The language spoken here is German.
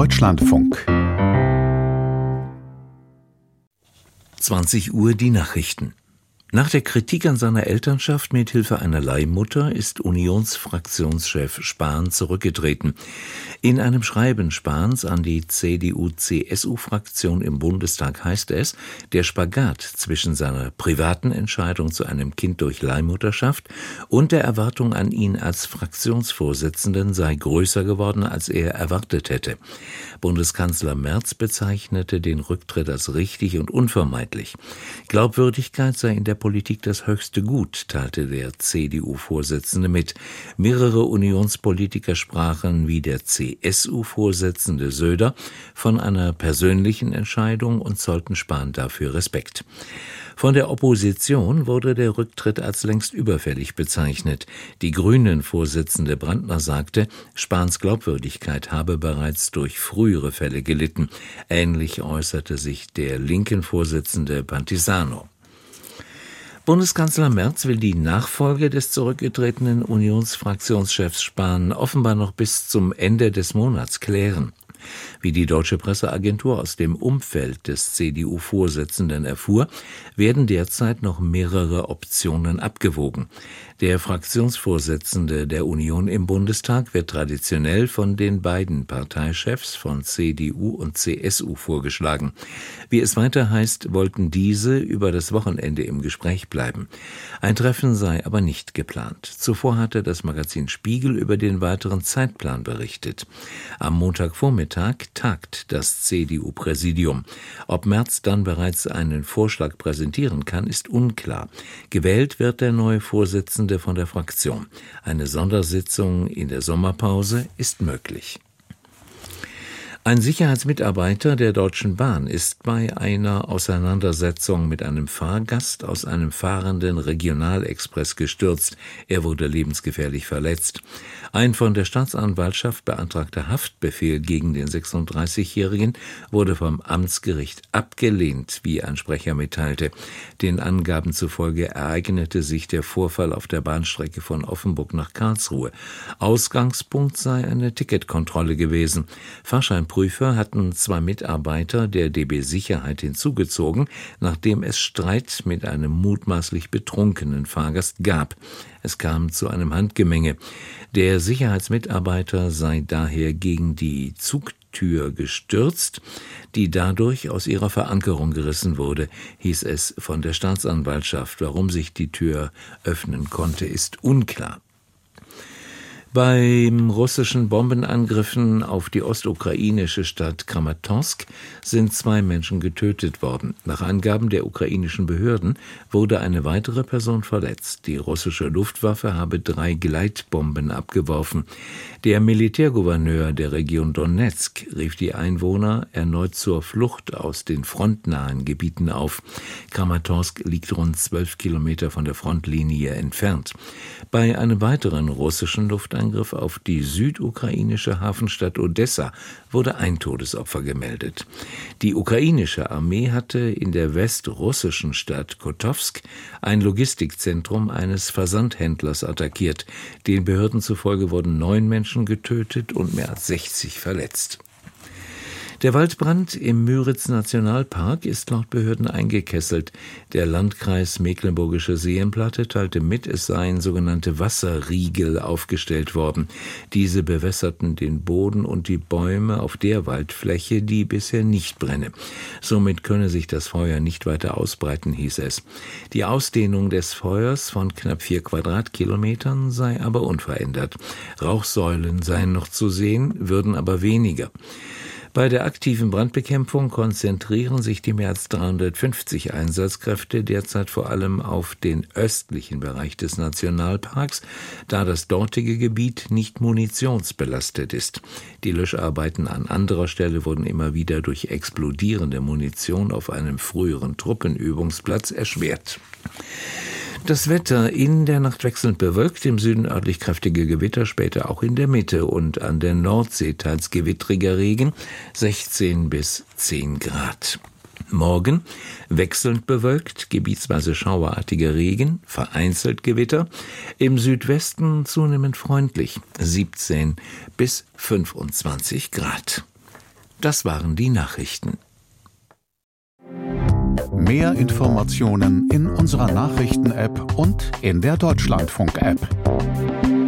Deutschlandfunk. 20 Uhr die Nachrichten. Nach der Kritik an seiner Elternschaft mit Hilfe einer Leihmutter ist Unionsfraktionschef Spahn zurückgetreten. In einem Schreiben Spahns an die CDU-CSU-Fraktion im Bundestag heißt es, der Spagat zwischen seiner privaten Entscheidung zu einem Kind durch Leihmutterschaft und der Erwartung an ihn als Fraktionsvorsitzenden sei größer geworden, als er erwartet hätte. Bundeskanzler Merz bezeichnete den Rücktritt als richtig und unvermeidlich. Glaubwürdigkeit sei in der Politik das höchste Gut, teilte der CDU-Vorsitzende mit. Mehrere Unionspolitiker sprachen wie der CSU-Vorsitzende Söder von einer persönlichen Entscheidung und zollten Spahn dafür Respekt. Von der Opposition wurde der Rücktritt als längst überfällig bezeichnet. Die Grünen-Vorsitzende Brandner sagte, Spahns Glaubwürdigkeit habe bereits durch frühere Fälle gelitten. Ähnlich äußerte sich der linken Vorsitzende Pantisano. Bundeskanzler Merz will die Nachfolge des zurückgetretenen Unionsfraktionschefs Spahn offenbar noch bis zum Ende des Monats klären. Wie die deutsche Presseagentur aus dem Umfeld des CDU-Vorsitzenden erfuhr, werden derzeit noch mehrere Optionen abgewogen. Der Fraktionsvorsitzende der Union im Bundestag wird traditionell von den beiden Parteichefs von CDU und CSU vorgeschlagen. Wie es weiter heißt, wollten diese über das Wochenende im Gespräch bleiben. Ein Treffen sei aber nicht geplant. Zuvor hatte das Magazin Spiegel über den weiteren Zeitplan berichtet. Am Montagvormittag tagt das CDU-Präsidium. Ob Merz dann bereits einen Vorschlag präsentieren kann, ist unklar. Gewählt wird der neue Vorsitzende von der Fraktion. Eine Sondersitzung in der Sommerpause ist möglich. Ein Sicherheitsmitarbeiter der Deutschen Bahn ist bei einer Auseinandersetzung mit einem Fahrgast aus einem fahrenden Regionalexpress gestürzt. Er wurde lebensgefährlich verletzt. Ein von der Staatsanwaltschaft beantragter Haftbefehl gegen den 36-Jährigen wurde vom Amtsgericht abgelehnt, wie ein Sprecher mitteilte. Den Angaben zufolge ereignete sich der Vorfall auf der Bahnstrecke von Offenburg nach Karlsruhe. Ausgangspunkt sei eine Ticketkontrolle gewesen. Fahrscheinprüfer hatten 2 Mitarbeiter der DB Sicherheit hinzugezogen, nachdem es Streit mit einem mutmaßlich betrunkenen Fahrgast gab. Es kam zu einem Handgemenge. Der Sicherheitsmitarbeiter sei daher gegen die Zugtür gestürzt, die dadurch aus ihrer Verankerung gerissen wurde, hieß es von der Staatsanwaltschaft. Warum sich die Tür öffnen konnte, ist unklar. Beim russischen Bombenangriffen auf die ostukrainische Stadt Kramatorsk sind 2 Menschen getötet worden. Nach Angaben der ukrainischen Behörden wurde eine weitere Person verletzt. Die russische Luftwaffe habe 3 Gleitbomben abgeworfen. Der Militärgouverneur der Region Donezk rief die Einwohner erneut zur Flucht aus den frontnahen Gebieten auf. Kramatorsk liegt rund 12 Kilometer von der Frontlinie entfernt. Bei einem weiteren russischen Luftangriff auf die südukrainische Hafenstadt Odessa wurde ein Todesopfer gemeldet. Die ukrainische Armee hatte in der westrussischen Stadt Kotowsk ein Logistikzentrum eines Versandhändlers attackiert. Den Behörden zufolge wurden 9 Menschen getötet und mehr als 60 verletzt. Der Waldbrand im Müritz-Nationalpark ist laut Behörden eingekesselt. Der Landkreis Mecklenburgische Seenplatte teilte mit, es seien sogenannte Wasserriegel aufgestellt worden. Diese bewässerten den Boden und die Bäume auf der Waldfläche, die bisher nicht brenne. Somit könne sich das Feuer nicht weiter ausbreiten, hieß es. Die Ausdehnung des Feuers von knapp 4 Quadratkilometern sei aber unverändert. Rauchsäulen seien noch zu sehen, würden aber weniger. Bei der aktiven Brandbekämpfung konzentrieren sich die mehr als 350 Einsatzkräfte derzeit vor allem auf den östlichen Bereich des Nationalparks, da das dortige Gebiet nicht munitionsbelastet ist. Die Löscharbeiten an anderer Stelle wurden immer wieder durch explodierende Munition auf einem früheren Truppenübungsplatz erschwert. Das Wetter in der Nacht wechselnd bewölkt, im Süden örtlich kräftige Gewitter, später auch in der Mitte und an der Nordsee teils gewittriger Regen, 16 bis 10 Grad. Morgen wechselnd bewölkt, gebietsweise schauerartiger Regen, vereinzelt Gewitter, im Südwesten zunehmend freundlich, 17 bis 25 Grad. Das waren die Nachrichten. Mehr Informationen in unserer Nachrichten-App und in der Deutschlandfunk-App.